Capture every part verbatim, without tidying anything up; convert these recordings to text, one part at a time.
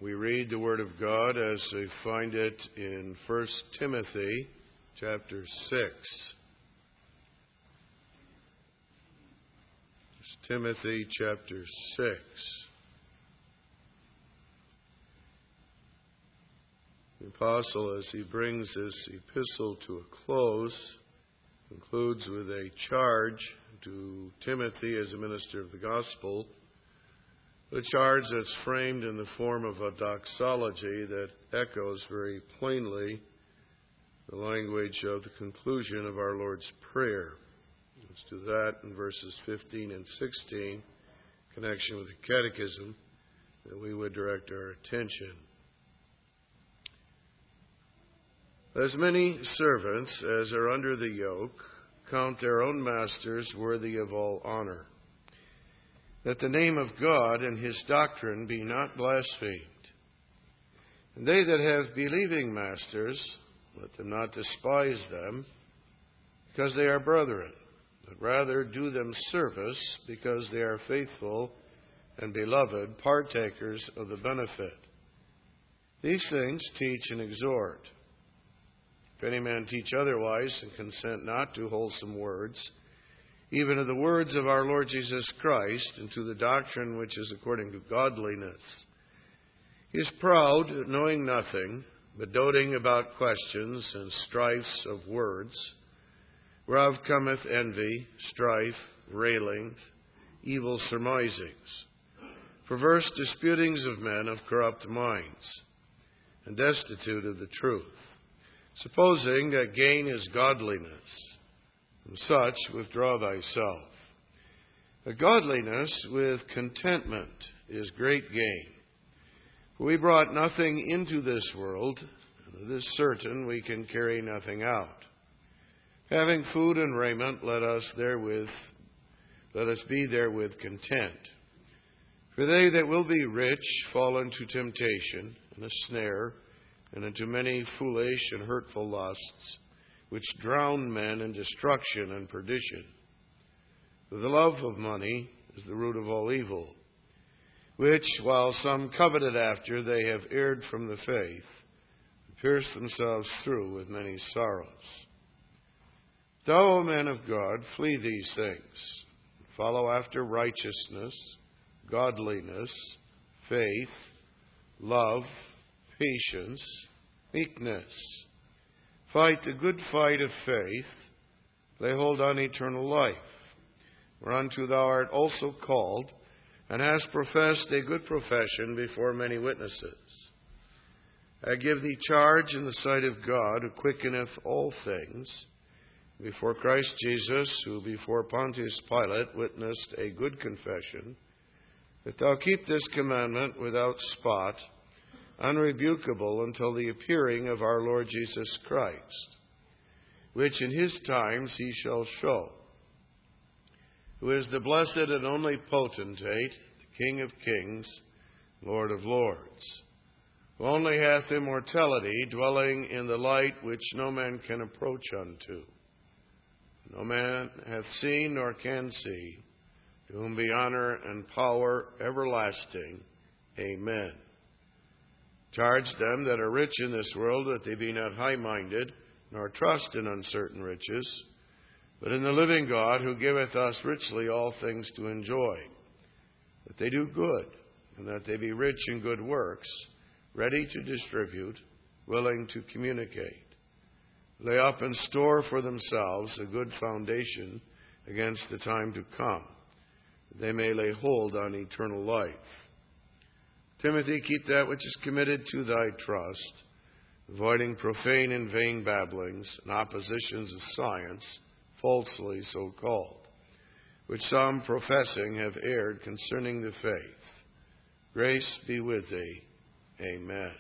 We read the Word of God as we find it in First Timothy chapter six. First Timothy chapter six. The apostle, as he brings this epistle to a close, concludes with a charge to Timothy as a minister of the gospel, a charge that's framed in the form of a doxology that echoes very plainly the language of the conclusion of our Lord's Prayer. Let's do that in verses fifteen and sixteen, in connection with the catechism, that we would direct our attention. As many servants as are under the yoke count their own masters worthy of all honor, that the name of God and his doctrine be not blasphemed. And they that have believing masters, let them not despise them, because they are brethren, but rather do them service, because they are faithful and beloved, partakers of the benefit. These things teach and exhort. If any man teach otherwise, and consent not to wholesome words, even of the words of our Lord Jesus Christ, and to the doctrine which is according to godliness, he is proud, knowing nothing, but doting about questions and strifes of words, whereof cometh envy, strife, railings, evil surmisings, perverse disputings of men of corrupt minds, and destitute of the truth, supposing that gain is godliness. From such withdraw thyself. A godliness with contentment is great gain. For we brought nothing into this world, and it is certain we can carry nothing out. Having food and raiment, let us therewith let us be therewith content. For they that will be rich fall into temptation and a snare, and into many foolish and hurtful lusts, which drown men in destruction and perdition. For the love of money is the root of all evil, which, while some coveted after, they have erred from the faith, and pierced themselves through with many sorrows. Thou, O man of God, flee these things, and follow after righteousness, godliness, faith, love, patience, meekness. Fight the good fight of faith, lay hold on eternal life, whereunto thou art also called, and hast professed a good profession before many witnesses. I give thee charge in the sight of God, who quickeneth all things, before Christ Jesus, who before Pontius Pilate witnessed a good confession, that thou keep this commandment without spot, unrebukable, until the appearing of our Lord Jesus Christ, which in his times he shall show, who is the blessed and only potentate, the King of kings, Lord of lords, who only hath immortality, dwelling in the light which no man can approach unto. No man hath seen nor can see, to whom be honor and power everlasting. Amen. Charge them that are rich in this world that they be not high-minded, nor trust in uncertain riches, but in the living God, who giveth us richly all things to enjoy, that they do good, and that they be rich in good works, ready to distribute, willing to communicate. Lay up in store for themselves a good foundation against the time to come, that they may lay hold on eternal life. Timothy, keep that which is committed to thy trust, avoiding profane and vain babblings and oppositions of science, falsely so called, which some professing have erred concerning the faith. Grace be with thee. Amen.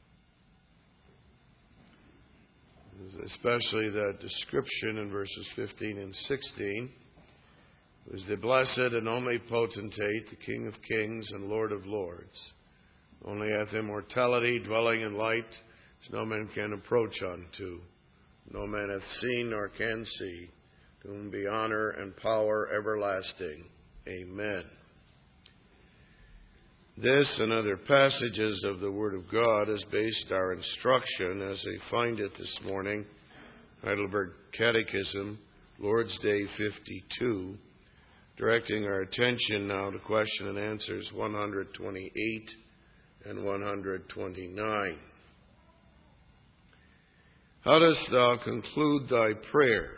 Especially that description in verses fifteen and sixteen, who is the blessed and only potentate, the King of kings and Lord of lords, only hath immortality, dwelling in light, which no man can approach unto. No man hath seen nor can see, to whom be honor and power everlasting. Amen. This and other passages of the Word of God has based our instruction, as I find it this morning, Heidelberg Catechism, Lord's Day fifty-two, directing our attention now to question and answers one hundred twenty-eight and one hundred twenty-nine. How dost thou conclude thy prayer?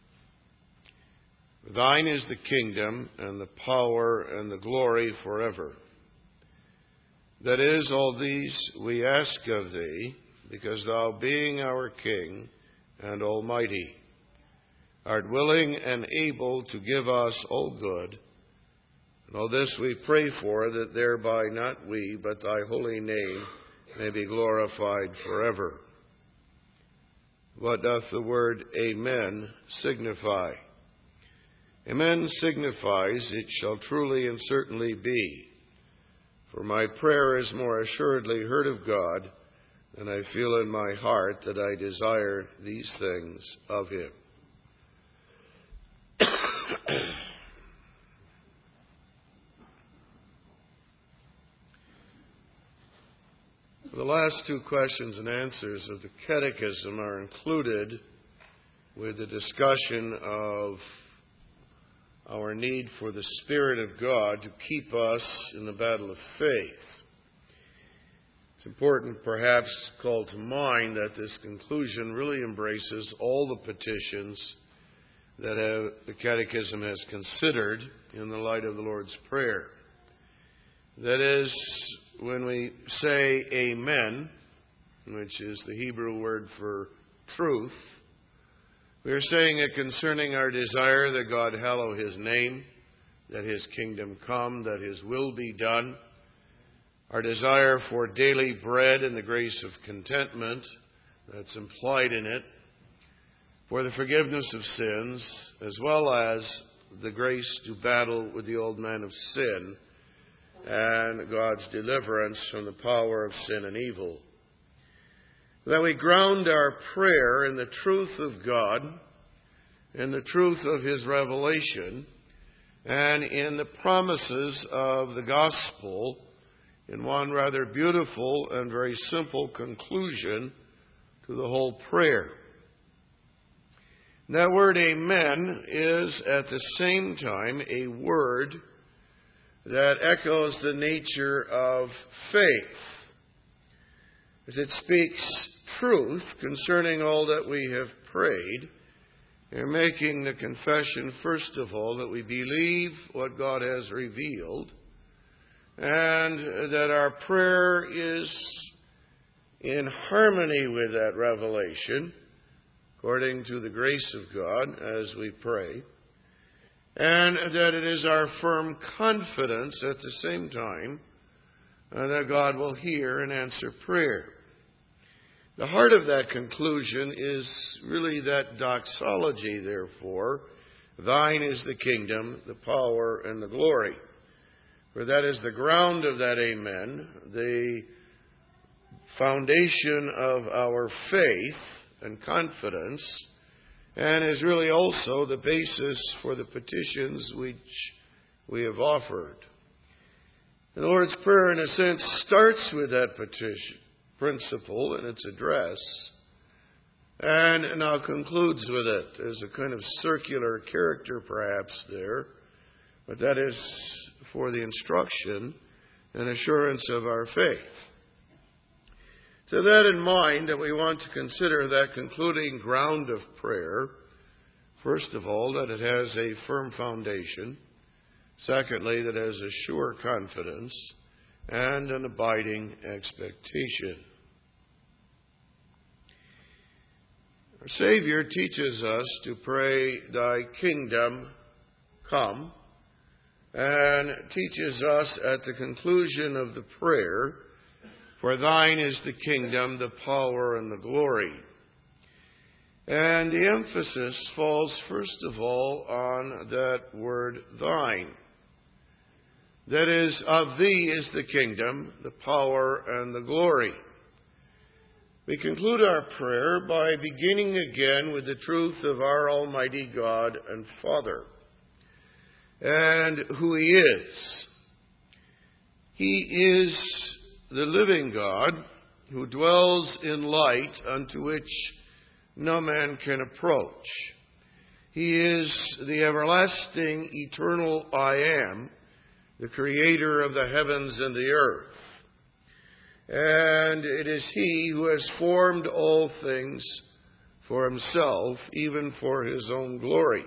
Thine is the kingdom and the power and the glory forever. That is, all these we ask of thee, because thou, being our King and Almighty, art willing and able to give us all good. And all this we pray for, that thereby not we, but thy holy name may be glorified forever. What doth the word Amen signify? Amen signifies, it shall truly and certainly be. For my prayer is more assuredly heard of God, and I feel in my heart that I desire these things of him. The last two questions and answers of the Catechism are included with the discussion of our need for the Spirit of God to keep us in the battle of faith. It's important perhaps to call to mind that this conclusion really embraces all the petitions that have, the Catechism has considered in the light of the Lord's Prayer. That is, when we say Amen, which is the Hebrew word for truth, we are saying it concerning our desire that God hallow his name, that his kingdom come, that his will be done, our desire for daily bread and the grace of contentment that's implied in it, for the forgiveness of sins, as well as the grace to battle with the old man of sin, and God's deliverance from the power of sin and evil. That we ground our prayer in the truth of God, in the truth of his revelation, and in the promises of the gospel, in one rather beautiful and very simple conclusion to the whole prayer. That word Amen is at the same time a word that echoes the nature of faith, as it speaks truth concerning all that we have prayed. We're making the confession, first of all, that we believe what God has revealed, and that our prayer is in harmony with that revelation, according to the grace of God as we pray, and that it is our firm confidence at the same time uh, that God will hear and answer prayer. The heart of that conclusion is really that doxology, therefore, thine is the kingdom, the power, and the glory. For that is the ground of that Amen, the foundation of our faith and confidence, and is really also the basis for the petitions which we have offered. The Lord's Prayer, in a sense, starts with that petition principle in its address, and now concludes with it. There's a kind of circular character perhaps there, but that is for the instruction and assurance of our faith. So that in mind, that we want to consider that concluding ground of prayer, first of all, that it has a firm foundation. Secondly, that it has a sure confidence and an abiding expectation. Our Savior teaches us to pray, thy kingdom come, and teaches us at the conclusion of the prayer, for thine is the kingdom, the power, and the glory. And the emphasis falls first of all on that word thine. That is, of thee is the kingdom, the power, and the glory. We conclude our prayer by beginning again with the truth of our Almighty God and Father, and who he is. He is the living God who dwells in light unto which no man can approach. He is the everlasting, eternal I Am, the creator of the heavens and the earth. And it is He who has formed all things for Himself, even for His own glory.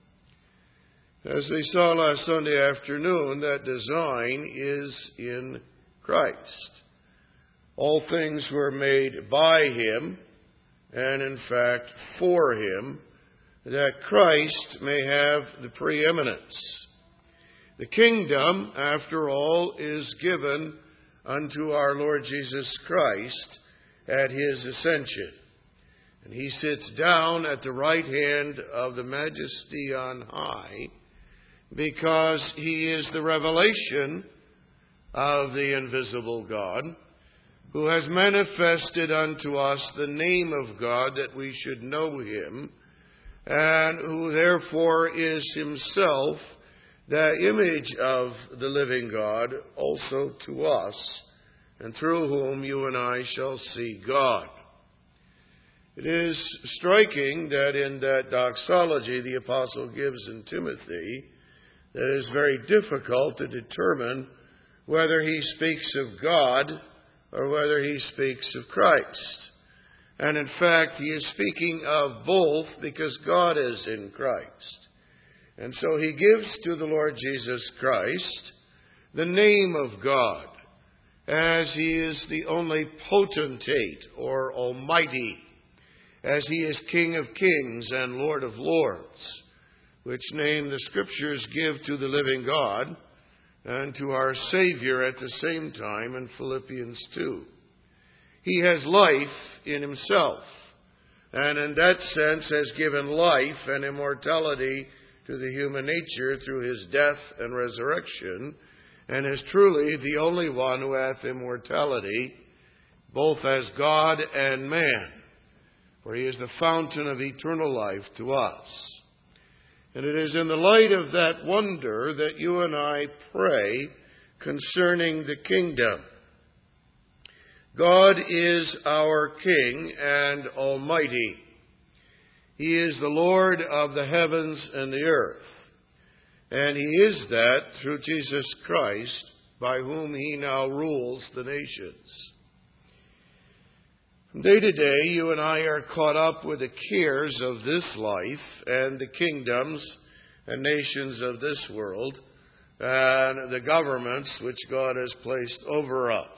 As we saw last Sunday afternoon, that design is in Christ. All things were made by Him, and in fact for Him, that Christ may have the preeminence. The kingdom, after all, is given unto our Lord Jesus Christ at His ascension. And He sits down at the right hand of the Majesty on high, because He is the revelation of the invisible God, who has manifested unto us the name of God, that we should know Him, and who therefore is Himself the image of the living God also to us, and through whom you and I shall see God. It is striking that in that doxology the apostle gives in Timothy, that it is very difficult to determine whether he speaks of God or whether he speaks of Christ. And in fact, he is speaking of both, because God is in Christ. And so he gives to the Lord Jesus Christ the name of God, as He is the only potentate or almighty, as He is King of kings and Lord of lords, which name the Scriptures give to the living God and to our Savior at the same time in Philippians two. He has life in Himself, and in that sense has given life and immortality to the human nature through His death and resurrection, and is truly the only one who hath immortality, both as God and man, for He is the fountain of eternal life to us. And it is in the light of that wonder that you and I pray concerning the kingdom. God is our King and Almighty. He is the Lord of the heavens and the earth. And He is that through Jesus Christ, by whom He now rules the nations. From day to day, you and I are caught up with the cares of this life and the kingdoms and nations of this world and the governments which God has placed over us.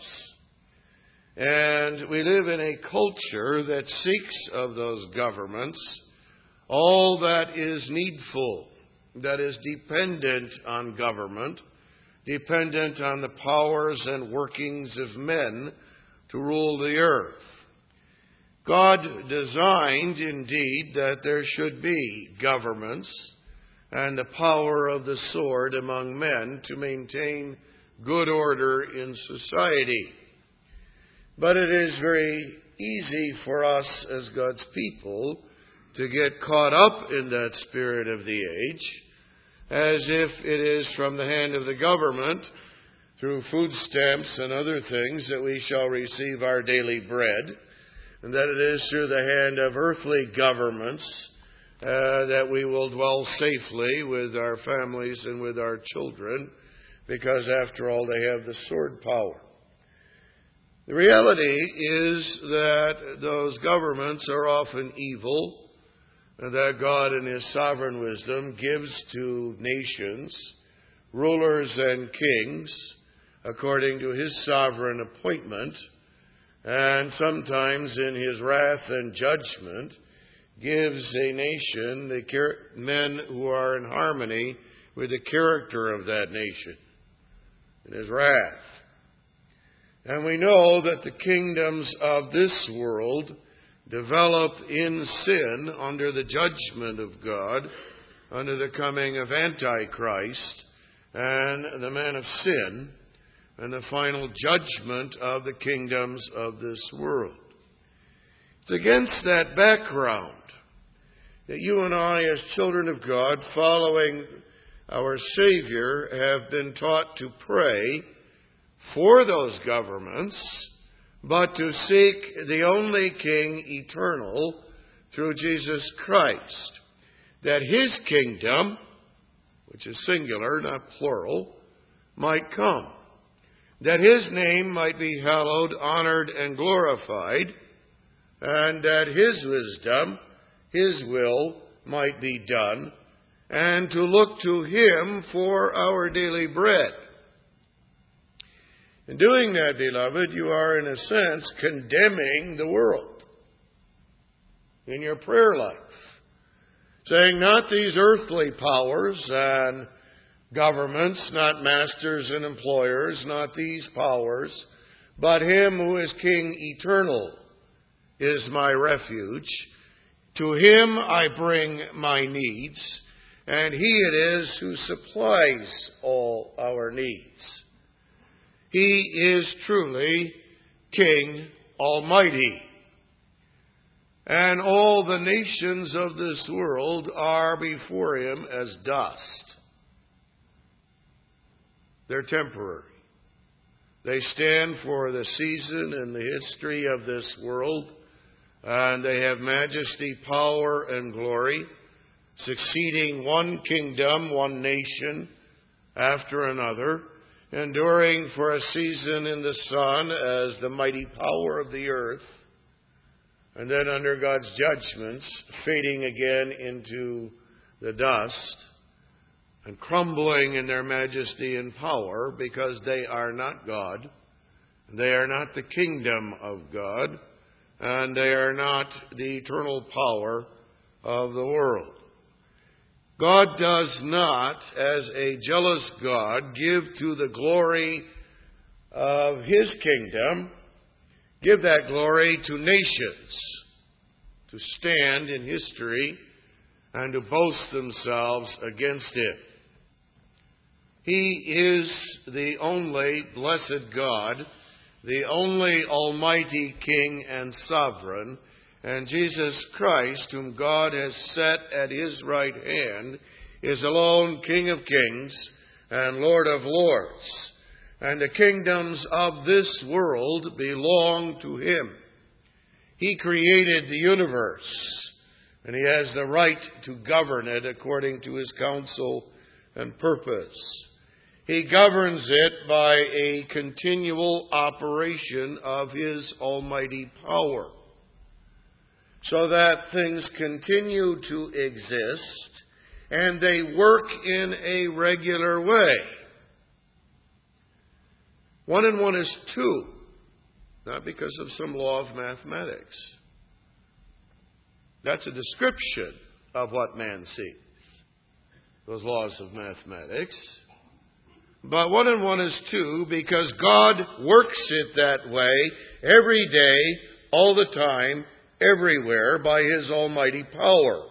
And we live in a culture that seeks of those governments all that is needful, that is dependent on government, dependent on the powers and workings of men to rule the earth. God designed, indeed, that there should be governments and the power of the sword among men to maintain good order in society. But it is very easy for us as God's people to get caught up in that spirit of the age, as if it is from the hand of the government, through food stamps and other things, that we shall receive our daily bread, and that it is through the hand of earthly governments uh, that we will dwell safely with our families and with our children, because after all they have the sword power. The reality is that those governments are often evil, and that God in His sovereign wisdom gives to nations, rulers and kings, according to His sovereign appointment, and sometimes in His wrath and judgment gives a nation the char- men who are in harmony with the character of that nation in His wrath. And we know that the kingdoms of this world develop in sin under the judgment of God, under the coming of Antichrist and the man of sin, and the final judgment of the kingdoms of this world. It's against that background that you and I, as children of God, following our Savior, have been taught to pray for those governments, but to seek the only King eternal through Jesus Christ, that his kingdom, which is singular, not plural, might come, that his name might be hallowed, honored, and glorified, and that his wisdom, his will, might be done, and to look to him for our daily bread. In doing that, beloved, you are in a sense condemning the world in your prayer life, saying not these earthly powers and governments, not masters and employers, not these powers, but him who is King eternal is my refuge. To him I bring my needs, and he it is who supplies all our needs. He is truly King Almighty, and all the nations of this world are before him as dust. They're temporary. They stand for the season and the history of this world, and they have majesty, power, and glory, succeeding one kingdom, one nation after another, enduring for a season in the sun as the mighty power of the earth, and then under God's judgments, fading again into the dust and crumbling in their majesty and power, because they are not God, they are not the kingdom of God, and they are not the eternal power of the world. God does not, as a jealous God, give to the glory of his kingdom, give that glory to nations to stand in history and to boast themselves against him. He is the only blessed God, the only almighty King and sovereign, and Jesus Christ, whom God has set at his right hand, is alone King of kings and Lord of lords. And the kingdoms of this world belong to him. He created the universe, and he has the right to govern it according to his counsel and purpose. He governs it by a continual operation of his almighty power, so that things continue to exist and they work in a regular way. One and one is two, not because of some law of mathematics. That's a description of what man sees, those laws of mathematics. But one and one is two because God works it that way every day, all the time, everywhere, by his almighty power.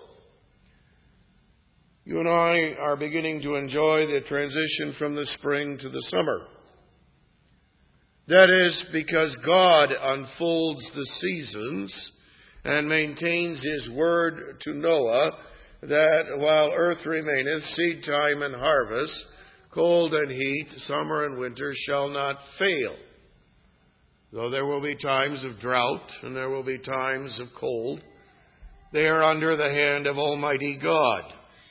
You and I are beginning to enjoy the transition from the spring to the summer. That is because God unfolds the seasons and maintains his word to Noah that while earth remaineth, seed time and harvest, cold and heat, summer and winter shall not fail. Though there will be times of drought and there will be times of cold, they are under the hand of Almighty God.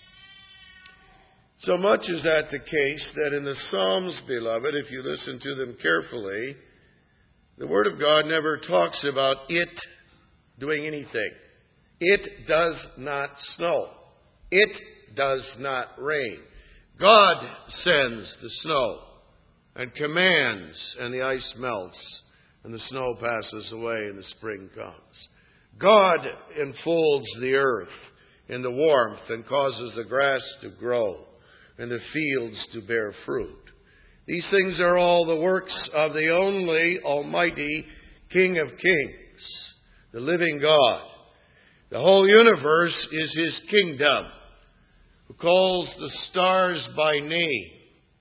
So much is that the case that in the Psalms, beloved, if you listen to them carefully, the Word of God never talks about it doing anything. It does not snow. It does not rain. God sends the snow and commands, and the ice melts, and the snow passes away, and the spring comes. God enfolds the earth in the warmth and causes the grass to grow and the fields to bear fruit. These things are all the works of the only almighty King of kings, the living God. The whole universe is his kingdom, who calls the stars by name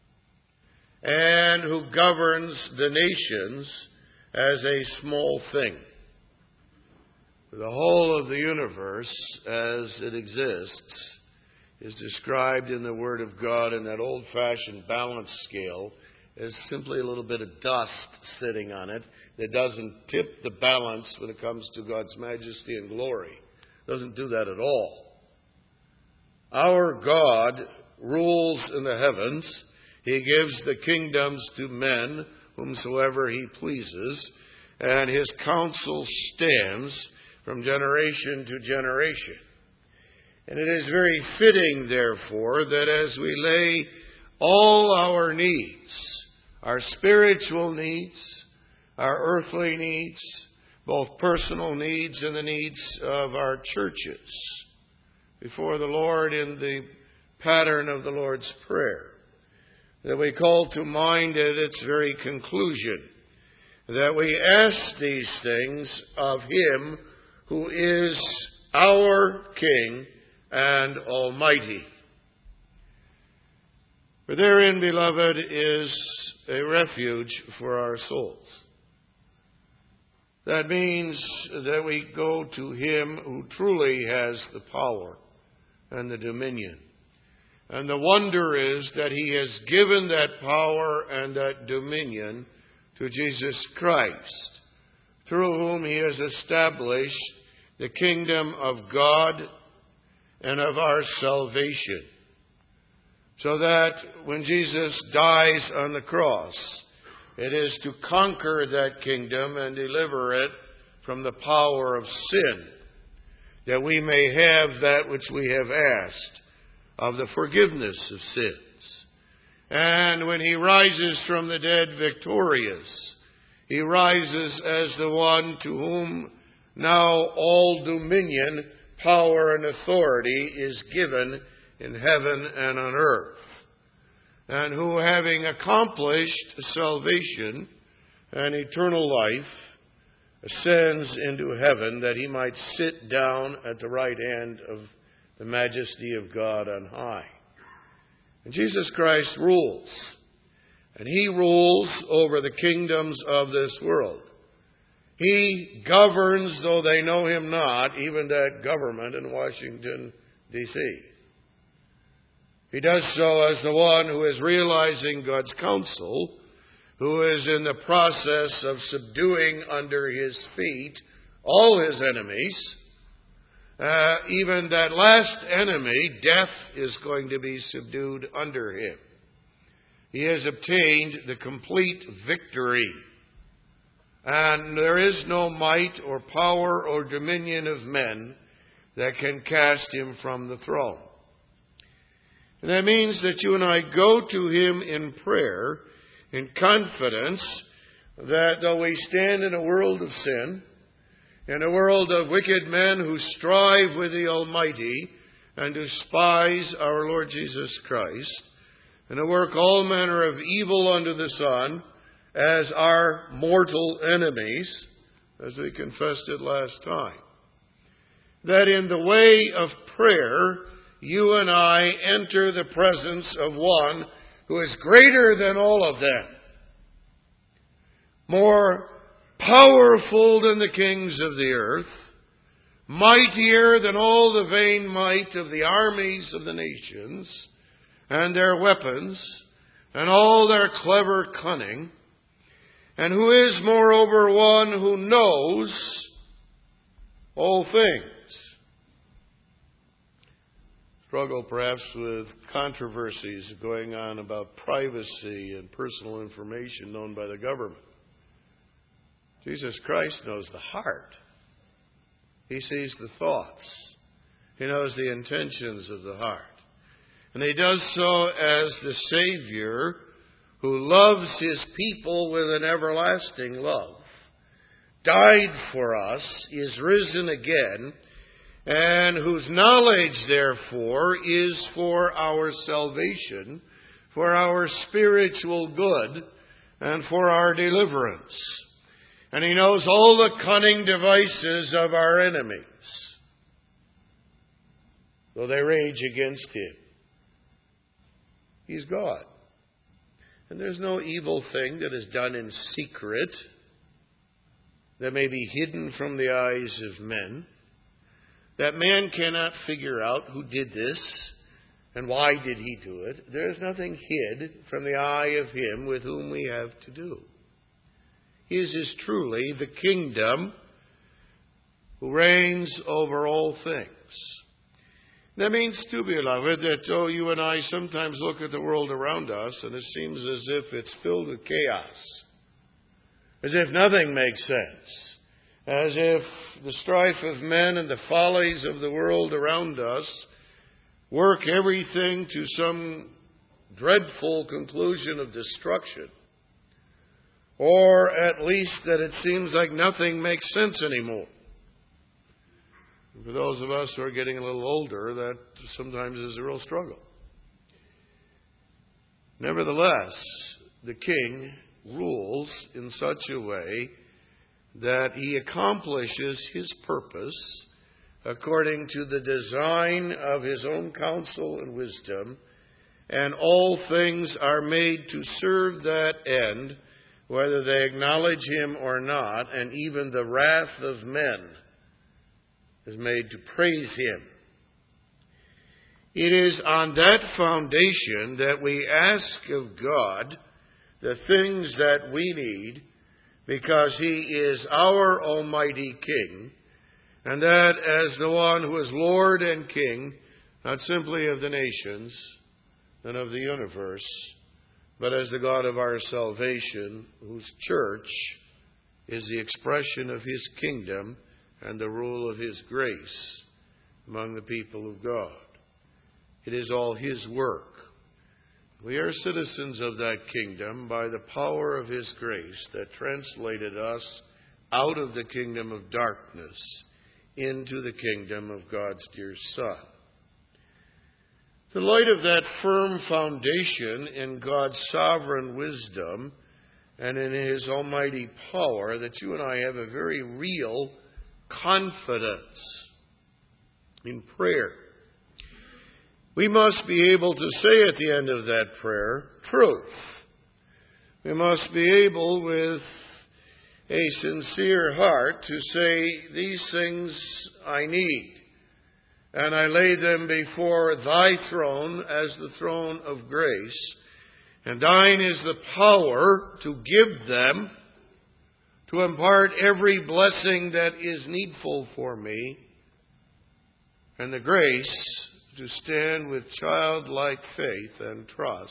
and who governs the nations as a small thing. The whole of the universe as it exists is described in the Word of God in that old-fashioned balance scale as simply a little bit of dust sitting on it that doesn't tip the balance when it comes to God's majesty and glory. It doesn't do that at all. Our God rules in the heavens. He gives the kingdoms to men whomsoever he pleases, and his counsel stands from generation to generation. And it is very fitting, therefore, that as we lay all our needs, our spiritual needs, our earthly needs, both personal needs and the needs of our churches, before the Lord in the pattern of the Lord's Prayer, that we call to mind at its very conclusion, that we ask these things of Him who is our King and Almighty. For therein, beloved, is a refuge for our souls. That means that we go to Him who truly has the power and the dominion. And the wonder is that He has given that power and that dominion to Jesus Christ, through whom He has established the kingdom of God and of our salvation. So that when Jesus dies on the cross, it is to conquer that kingdom and deliver it from the power of sin, that we may have that which we have asked of the forgiveness of sins. And when He rises from the dead victorious, He rises as the one to whom now all dominion, power, and authority is given in heaven and on earth, and who, having accomplished salvation and eternal life, ascends into heaven that He might sit down at the right hand of the majesty of God on high. And Jesus Christ rules, and He rules over the kingdoms of this world. He governs, though they know Him not, even that government in Washington, D C He does so as the one who is realizing God's counsel, who is in the process of subduing under His feet all His enemies. Uh, even that last enemy, death, is going to be subdued under Him. He has obtained the complete victory. And there is no might or power or dominion of men that can cast Him from the throne. And that means that you and I go to Him in prayer, in confidence that though we stand in a world of sin, in a world of wicked men who strive with the Almighty and despise our Lord Jesus Christ, and to work all manner of evil under the sun as our mortal enemies, as we confessed it last time, that in the way of prayer, you and I enter the presence of one who is greater than all of them, more powerful than the kings of the earth, mightier than all the vain might of the armies of the nations and their weapons and all their clever cunning, and who is moreover one who knows all things. Struggle perhaps with controversies going on about privacy and personal information known by the government. Jesus Christ knows the heart. He sees the thoughts. He knows the intentions of the heart. And He does so as the Savior who loves His people with an everlasting love, died for us, is risen again, and whose knowledge, therefore, is for our salvation, for our spiritual good, and for our deliverance. And He knows all the cunning devices of our enemies, though they rage against Him. He's God. And there's no evil thing that is done in secret that may be hidden from the eyes of men, that man cannot figure out who did this And why did he do it? There is nothing hid from the eye of him with whom we have to do. His is truly the kingdom who reigns over all things. That means, too, beloved, that though you and I sometimes look at the world around us and it seems as if it's filled with chaos, as if nothing makes sense, as if the strife of men and the follies of the world around us work everything to some dreadful conclusion of destruction, or at least that it seems like nothing makes sense anymore. For those of us who are getting a little older, that sometimes is a real struggle. Nevertheless, the King rules in such a way that he accomplishes his purpose according to the design of his own counsel and wisdom, and all things are made to serve that end, whether they acknowledge him or not, and even the wrath of men is made to praise him. It is on that foundation that we ask of God the things that we need, because he is our Almighty King, and that as the one who is Lord and King, not simply of the nations and of the universe, but as the God of our salvation, whose church is the expression of his kingdom and the rule of his grace among the people of God. It is all his work. We are citizens of that kingdom by the power of his grace that translated us out of the kingdom of darkness into the kingdom of God's dear Son. In light of that firm foundation in God's sovereign wisdom and in his almighty power, that you and I have a very real confidence in prayer. We must be able to say at the end of that prayer, truth. We must be able, with a sincere heart, to say, these things I need, and I lay them before thy throne as the throne of grace, and thine is the power to give them, to impart every blessing that is needful for me, and the grace to stand with childlike faith and trust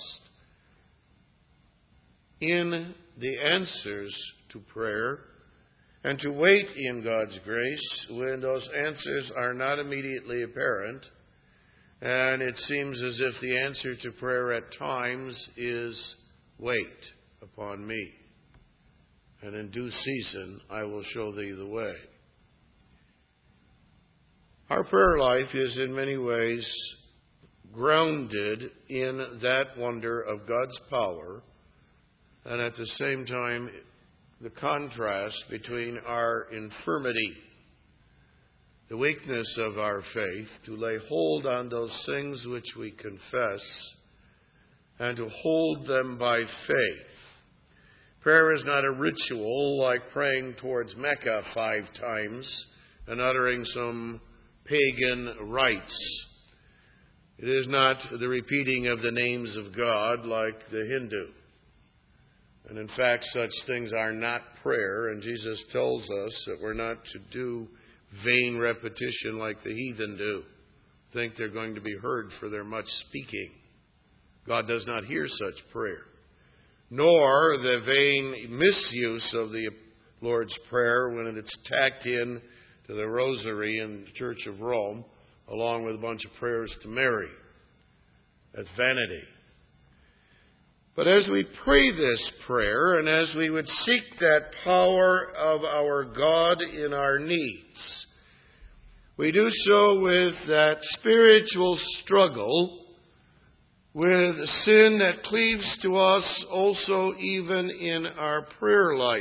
in the answers to prayer, and to wait in God's grace when those answers are not immediately apparent, and it seems as if the answer to prayer at times is, wait upon me, and in due season I will show thee the way. Our prayer life is in many ways grounded in that wonder of God's power, and at the same time the contrast between our infirmity, the weakness of our faith, to lay hold on those things which we confess and to hold them by faith. Prayer is not a ritual like praying towards Mecca five times and uttering some pagan rites. It is not the repeating of the names of God like the Hindu. And in fact, such things are not prayer, and Jesus tells us that we're not to do vain repetition like the heathen do, think they're going to be heard for their much speaking. God does not hear such prayer, nor the vain misuse of the Lord's Prayer when it's tacked in to the rosary in the Church of Rome, along with a bunch of prayers to Mary. That's vanity. But as we pray this prayer, and as we would seek that power of our God in our needs, we do so with that spiritual struggle with sin that cleaves to us also even in our prayer life.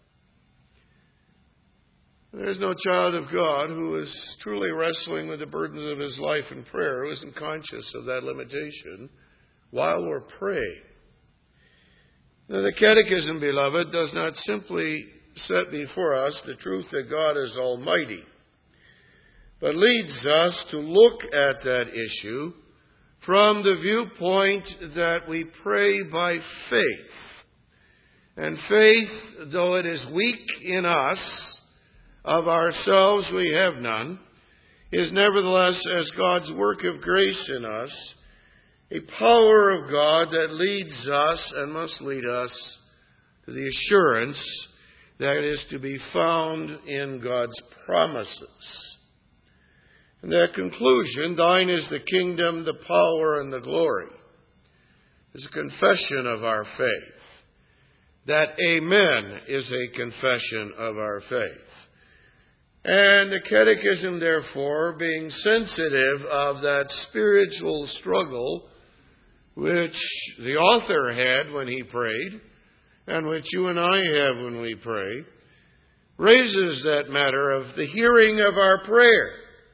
There's no child of God who is truly wrestling with the burdens of his life in prayer who isn't conscious of that limitation while we're praying. Now, the Catechism, beloved, does not simply set before us the truth that God is almighty, but leads us to look at that issue from the viewpoint that we pray by faith. And faith, though it is weak in us, of ourselves we have none, is nevertheless, as God's work of grace in us, a power of God that leads us and must lead us to the assurance that is to be found in God's promises. And that conclusion, thine is the kingdom, the power, and the glory, is a confession of our faith. That amen is a confession of our faith. And the Catechism, therefore, being sensitive of that spiritual struggle which the author had when he prayed, and which you and I have when we pray, raises that matter of the hearing of our prayer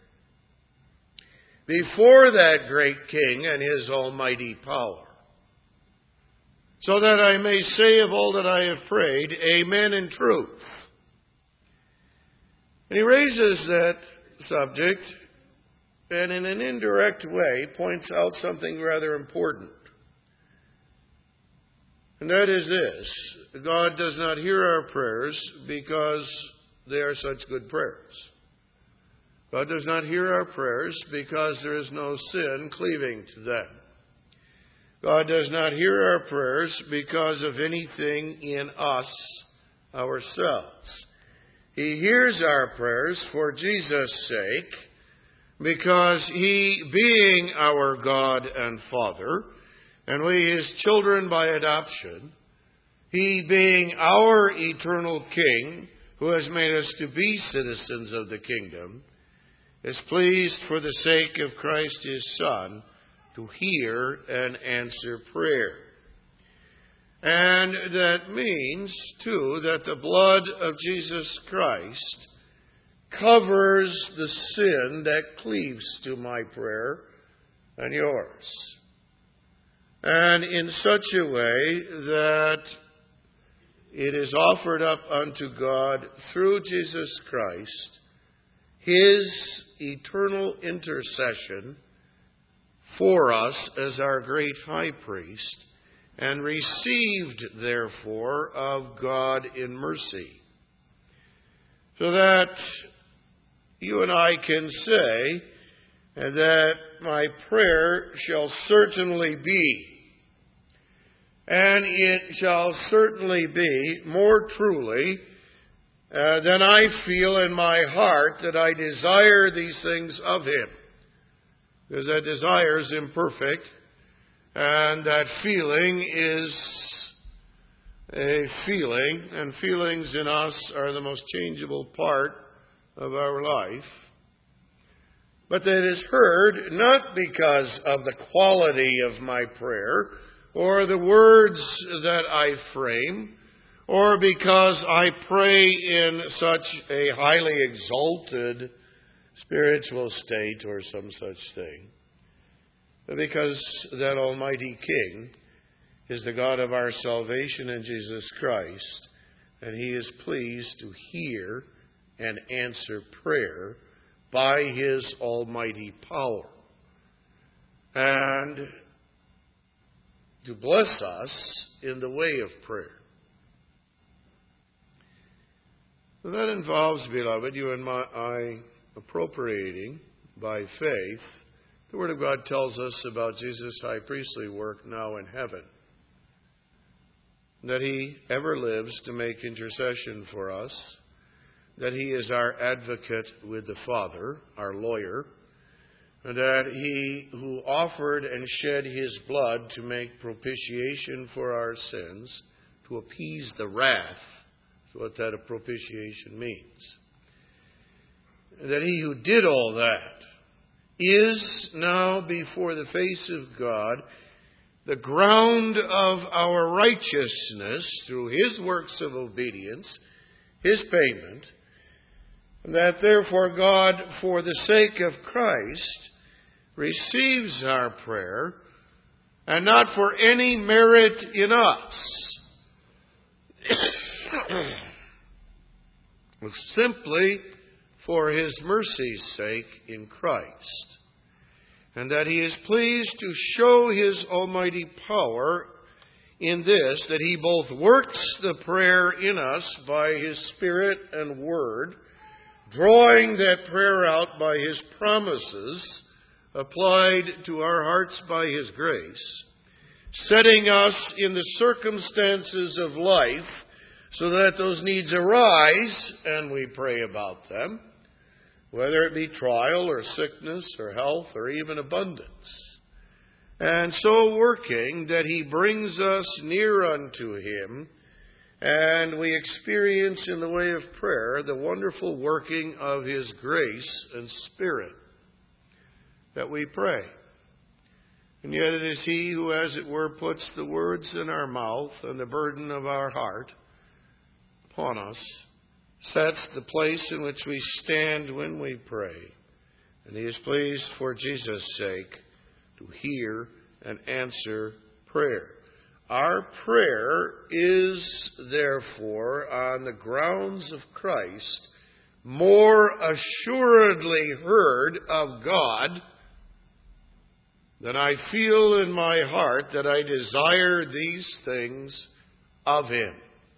before that great King and his almighty power, so that I may say of all that I have prayed, amen in truth. And he raises that subject and in an indirect way points out something rather important. And that is this: God does not hear our prayers because they are such good prayers. God does not hear our prayers because there is no sin cleaving to them. God does not hear our prayers because of anything in us ourselves. He hears our prayers for Jesus' sake, because He, being our God and Father, and we His children by adoption, He being our eternal King, who has made us to be citizens of the kingdom, is pleased for the sake of Christ His Son to hear and answer prayer. And that means, too, that the blood of Jesus Christ covers the sin that cleaves to my prayer and yours. And in such a way that it is offered up unto God through Jesus Christ, His eternal intercession for us as our great high priest, and received, therefore, of God in mercy. So that you and I can say that my prayer shall certainly be, and it shall certainly be more truly uh, than I feel in my heart that I desire these things of Him. Because that desire is imperfect, and that feeling is a feeling, and feelings in us are the most changeable part of our life. But that is heard not because of the quality of my prayer, or the words that I frame, or because I pray in such a highly exalted spiritual state or some such thing, but because that Almighty King is the God of our salvation in Jesus Christ, and He is pleased to hear and answer prayer by His almighty power, and to bless us in the way of prayer. That involves, beloved, you and my, I appropriating by faith. The Word of God tells us about Jesus' high priestly work now in heaven, that He ever lives to make intercession for us, that He is our advocate with the Father, our lawyer, and that He who offered and shed His blood to make propitiation for our sins, to appease the wrath, is what that propitiation means. And that He who did all that is now before the face of God the ground of our righteousness through His works of obedience, His payment, and that therefore God, for the sake of Christ, receives our prayer, and not for any merit in us, but simply for His mercy's sake in Christ. and that he is pleased to show his almighty power in this, that he both works the prayer in us by his Spirit and Word, drawing that prayer out by his promises, applied to our hearts by his grace, setting us in the circumstances of life so that those needs arise and we pray about them, whether it be trial or sickness or health or even abundance. And so working that he brings us near unto him, and we experience in the way of prayer the wonderful working of his grace and Spirit that we pray. And yet it is he who, as it were, puts the words in our mouth and the burden of our heart upon us, sets the place in which we stand when we pray. And he is pleased for Jesus' sake to hear and answer prayer. Our prayer is, therefore, on the grounds of Christ, more assuredly heard of God than I feel in my heart that I desire these things of him.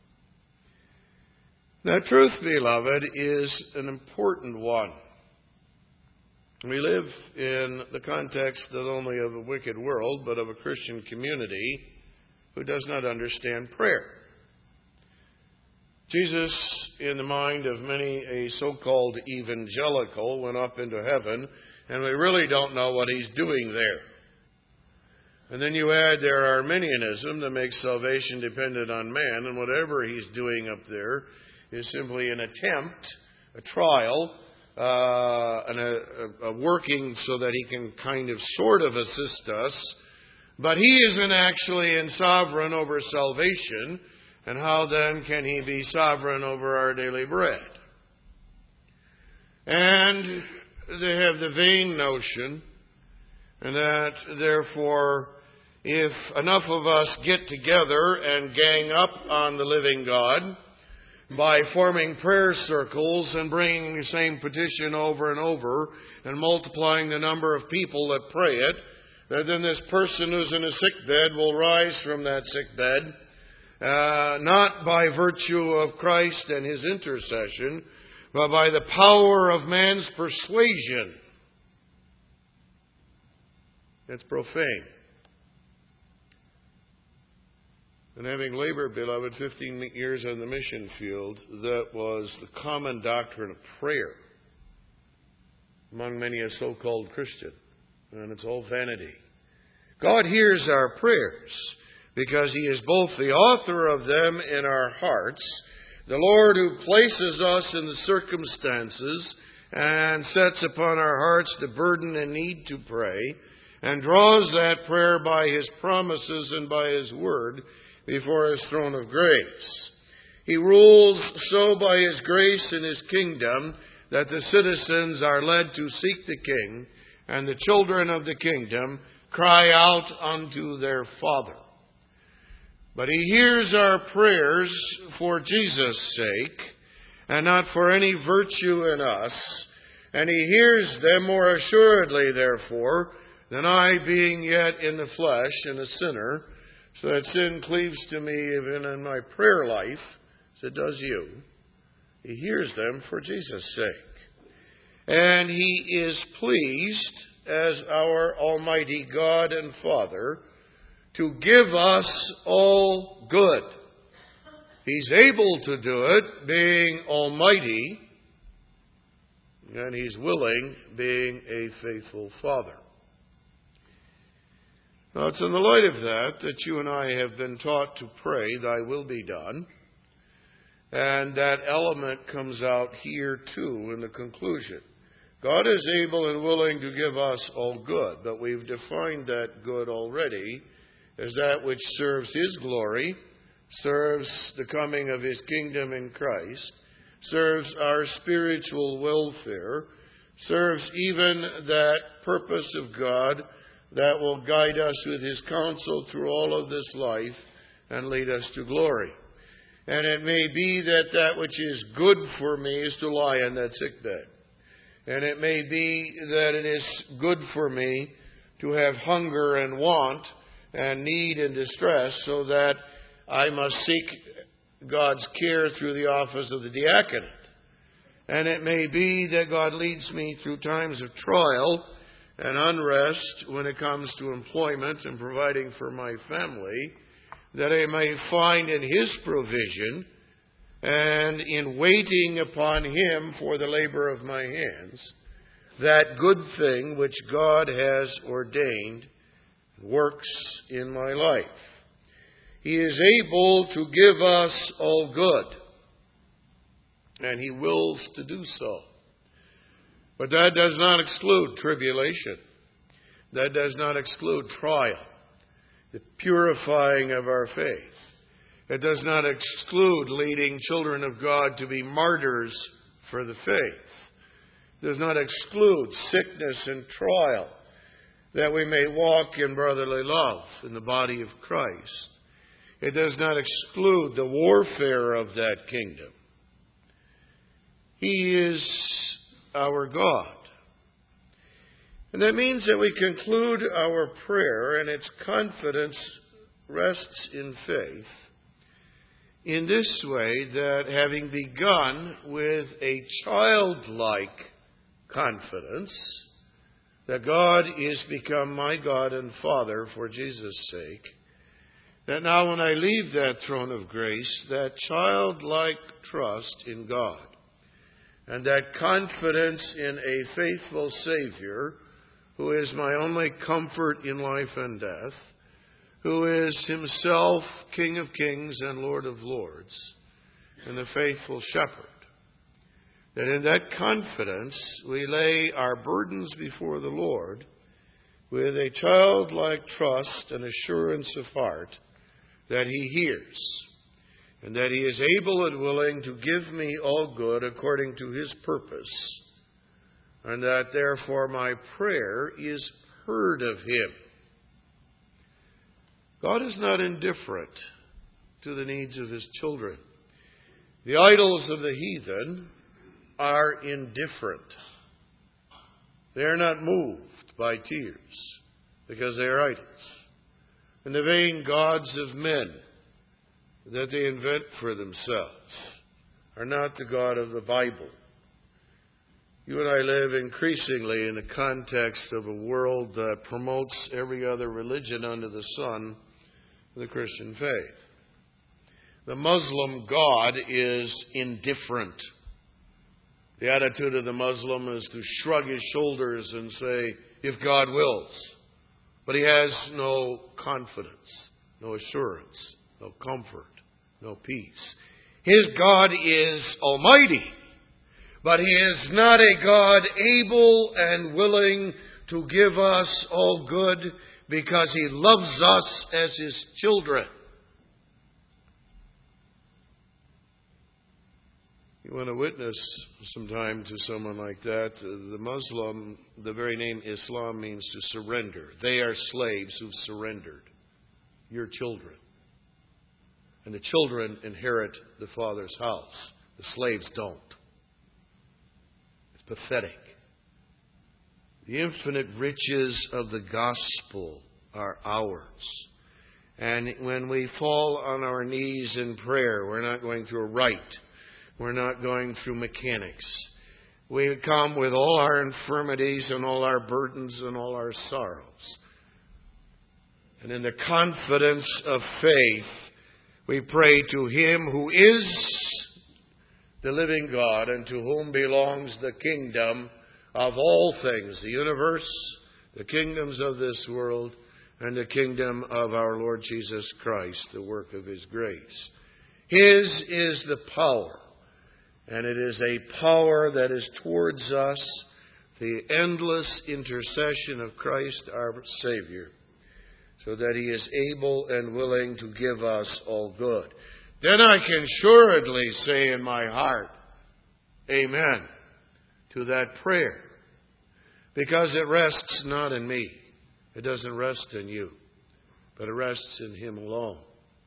Now, truth, beloved, is an important one. We live in the context not only of a wicked world, but of a Christian community who does not understand prayer. Jesus, in the mind of many a so-called evangelical, went up into heaven, and we really don't know what he's doing there. And then you add their Arminianism that makes salvation dependent on man, and whatever he's doing up there is simply an attempt, a trial, uh, and a, a, a working so that he can kind of sort of assist us. But he isn't actually in sovereign over salvation, and how then can he be sovereign over our daily bread? And they have the vain notion, and that therefore, if enough of us get together and gang up on the living God by forming prayer circles and bringing the same petition over and over and multiplying the number of people that pray it, that then this person who's in a sick bed will rise from that sick bed, uh, not by virtue of Christ and his intercession, but by the power of man's persuasion. It's profane. And having labored, beloved, fifteen years on the mission field, that was the common doctrine of prayer among many a so-called Christian. And it's all vanity. God hears our prayers because he is both the author of them in our hearts, the Lord who places us in the circumstances and sets upon our hearts the burden and need to pray, and draws that prayer by his promises and by his word before his throne of grace. He rules so by his grace in his kingdom that the citizens are led to seek the king, and the children of the kingdom cry out unto their Father. But he hears our prayers for Jesus' sake, and not for any virtue in us, and he hears them more assuredly, therefore, than I, being yet in the flesh and a sinner, so that sin cleaves to me even in my prayer life, as it does you. He hears them for Jesus' sake. And he is pleased, as our Almighty God and Father, to give us all good. He's able to do it, being Almighty, and he's willing, being a faithful Father. Now, it's in the light of that that you and I have been taught to pray, thy will be done. And that element comes out here, too, in the conclusion. God is able and willing to give us all good, but we've defined that good already as that which serves his glory, serves the coming of his kingdom in Christ, serves our spiritual welfare, serves even that purpose of God that will guide us with his counsel through all of this life and lead us to glory. And it may be that that which is good for me is to lie in that sick bed. And it may be that it is good for me to have hunger and want and need and distress, so that I must seek God's care through the office of the diaconate. And it may be that God leads me through times of trial and unrest when it comes to employment and providing for my family, that I may find in His provision and in waiting upon Him for the labor of my hands, that good thing which God has ordained works in my life. He is able to give us all good, and He wills to do so. But that does not exclude tribulation. That does not exclude trial, the purifying of our faith. It does not exclude leading children of God to be martyrs for the faith. It does not exclude sickness and trial, that we may walk in brotherly love in the body of Christ. It does not exclude the warfare of that kingdom. He is our God. And that means that we conclude our prayer, and its confidence rests in faith, in this way, that having begun with a childlike confidence that God is become my God and Father for Jesus' sake, that now when I leave that throne of grace, that childlike trust in God and that confidence in a faithful Savior who is my only comfort in life and death, who is Himself King of kings and Lord of lords, and the faithful shepherd, that in that confidence we lay our burdens before the Lord with a childlike trust and assurance of heart that He hears, and that He is able and willing to give me all good according to His purpose, and that therefore my prayer is heard of Him. God is not indifferent to the needs of His children. The idols of the heathen are indifferent. They are not moved by tears because they are idols. And the vain gods of men that they invent for themselves are not the God of the Bible. You and I live increasingly in the context of a world that promotes every other religion under the sun, the Christian faith. The Muslim God is indifferent. The attitude of the Muslim is to shrug his shoulders and say, if God wills. But he has no confidence, no assurance, no comfort, no peace. His God is almighty, but He is not a God able and willing to give us all good because He loves us as His children. You want to witness sometime to someone like that. The Muslim, the very name Islam means to surrender. They are slaves who've surrendered. Your children. And the children inherit the Father's house. The slaves don't. It's pathetic. The infinite riches of the gospel are ours. And when we fall on our knees in prayer, we're not going through a rite. We're not going through mechanics. We come with all our infirmities and all our burdens and all our sorrows. And in the confidence of faith, we pray to Him who is the living God and to whom belongs the kingdom of all things, the universe, the kingdoms of this world, and the kingdom of our Lord Jesus Christ, the work of His grace. His is the power. And it is a power that is towards us, the endless intercession of Christ our Savior, so that He is able and willing to give us all good. Then I can assuredly say in my heart, Amen, to that prayer. Because it rests not in me. It doesn't rest in you, but it rests in Him alone.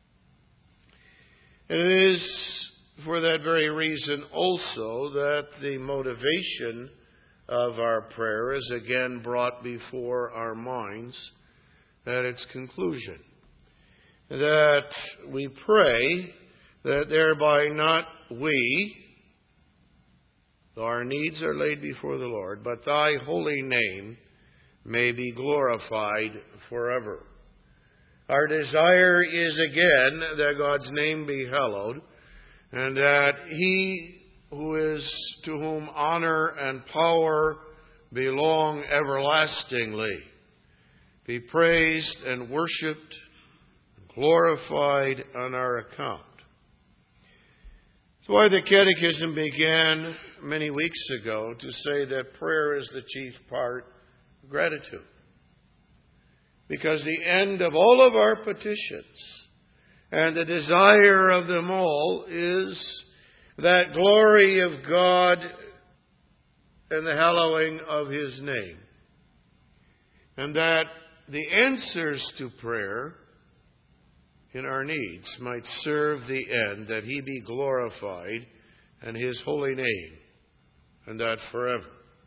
And it is for that very reason also that the motivation of our prayer is again brought before our minds at its conclusion. That we pray that thereby not we, though our needs are laid before the Lord, but thy holy name may be glorified forever. Our desire is again that God's name be hallowed, and that he who is to whom honor and power belong everlastingly be praised and worshipped and glorified on our account. That's why the Catechism began many weeks ago to say that prayer is the chief part of gratitude. Because the end of all of our petitions and the desire of them all is that glory of God and the hallowing of his name. And that the answers to prayer in our needs might serve the end that he be glorified and his holy name, and that forever.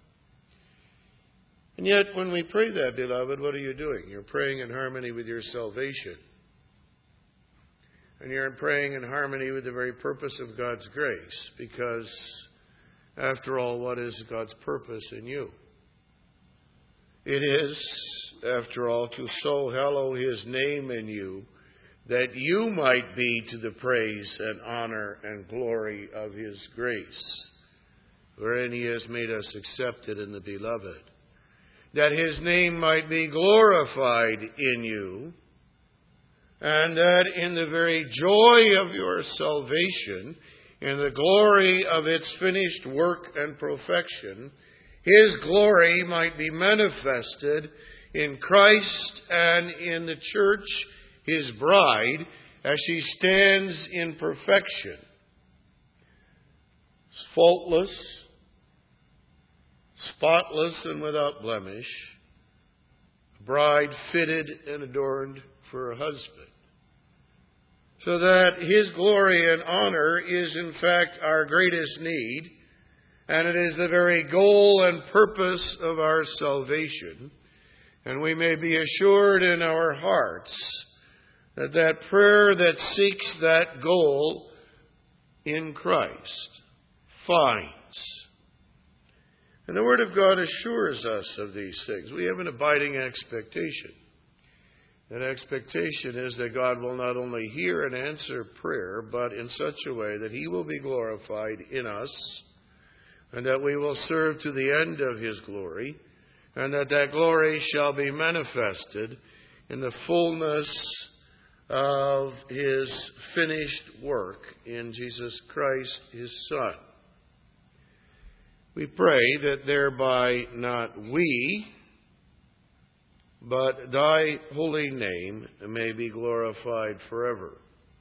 And yet, when we pray that, beloved, what are you doing? You're praying in harmony with your salvation. And you're praying in harmony with the very purpose of God's grace. Because, after all, what is God's purpose in you? It is, after all, to so hallow his name in you that you might be to the praise and honor and glory of his grace, wherein he has made us accepted in the beloved. That his name might be glorified in you, and that in the very joy of your salvation, in the glory of its finished work and perfection, his glory might be manifested in Christ and in the church, his bride, as she stands in perfection, faultless, spotless and without blemish, a bride fitted and adorned for her husband. So that his glory and honor is in fact our greatest need, and it is the very goal and purpose of our salvation. And we may be assured in our hearts that that prayer that seeks that goal in Christ finds. And the Word of God assures us of these things. We have an abiding expectation. That expectation is that God will not only hear and answer prayer, but in such a way that he will be glorified in us, and that we will serve to the end of his glory, and that that glory shall be manifested in the fullness of his finished work in Jesus Christ, his Son. We pray that thereby not we, but thy holy name may be glorified forever.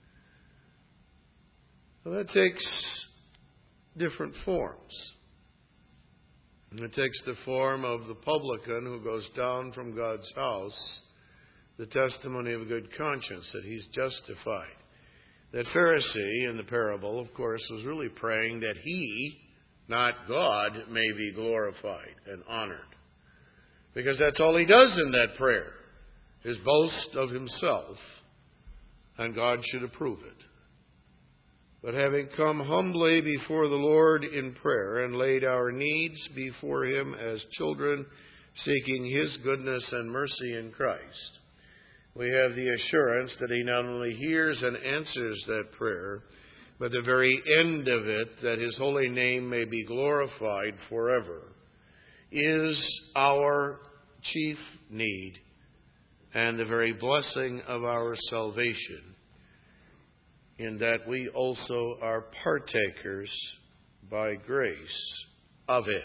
Well, that takes different forms. It takes the form of the publican who goes down from God's house, the testimony of a good conscience that he's justified. That Pharisee in the parable, of course, was really praying that he, not God, may be glorified and honored. Because that's all he does in that prayer, is boast of himself, and God should approve it. But having come humbly before the Lord in prayer and laid our needs before him as children seeking his goodness and mercy in Christ, we have the assurance that he not only hears and answers that prayer, but the very end of it, that his holy name may be glorified forever, is our chief need and the very blessing of our salvation, in that we also are partakers by grace of it.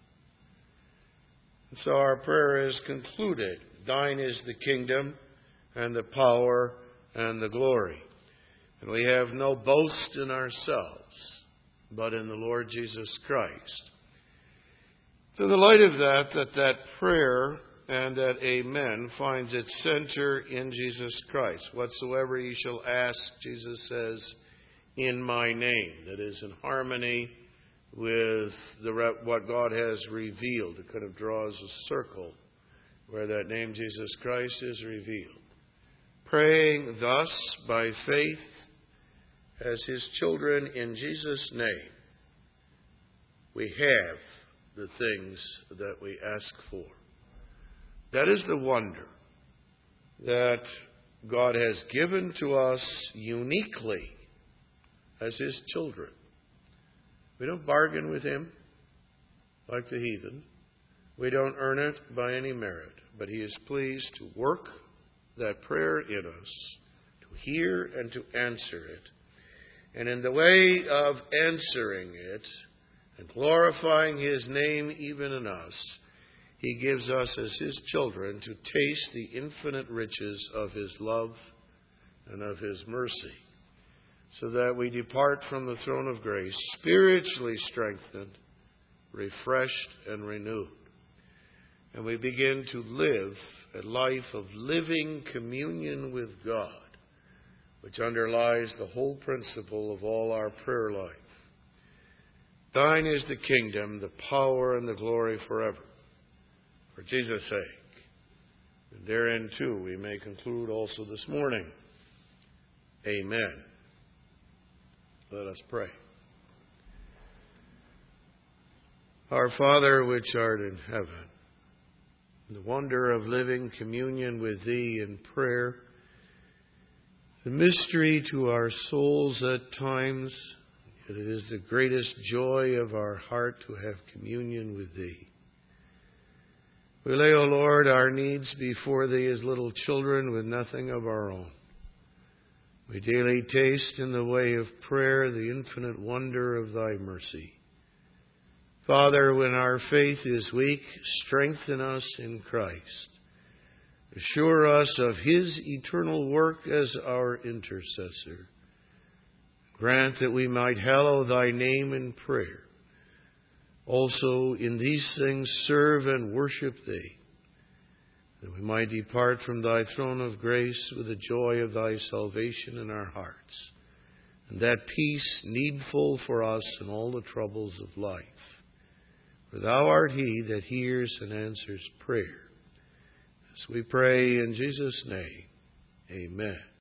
And so our prayer is concluded. Thine is the kingdom and the power and the glory. And we have no boast in ourselves, but in the Lord Jesus Christ. So in the light of that, that that prayer and that amen finds its center in Jesus Christ. Whatsoever ye shall ask, Jesus says, in my name. That is in harmony with the what God has revealed. It kind of draws a circle where that name Jesus Christ is revealed. Praying thus by faith as His children in Jesus' name, we have the things that we ask for. That is the wonder that God has given to us uniquely as His children. We don't bargain with Him like the heathen. We don't earn it by any merit, but He is pleased to work that prayer in us, to hear and to answer it. And in the way of answering it and glorifying His name even in us, He gives us as His children to taste the infinite riches of His love and of His mercy, so that we depart from the throne of grace spiritually strengthened, refreshed, and renewed. And we begin to live a life of living communion with God, which underlies the whole principle of all our prayer life. Thine is the kingdom, the power, and the glory forever. For Jesus' sake. And therein, too, we may conclude also this morning. Amen. Let us pray. Our Father, which art in heaven, the wonder of living communion with Thee in prayer, the mystery to our souls at times, yet it is the greatest joy of our heart to have communion with Thee. We lay, O Lord, our needs before Thee as little children with nothing of our own. We daily taste in the way of prayer the infinite wonder of Thy mercy. Father, when our faith is weak, strengthen us in Christ. Assure us of His eternal work as our intercessor. Grant that we might hallow Thy name in prayer. Also in these things serve and worship Thee, that we might depart from Thy throne of grace with the joy of Thy salvation in our hearts, and that peace needful for us in all the troubles of life. For Thou art He that hears and answers prayer. As we pray in Jesus' name, amen.